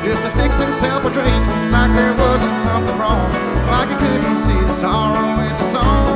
just to fix himself a drink, like there wasn't something wrong, like he couldn't see the sorrow in the song.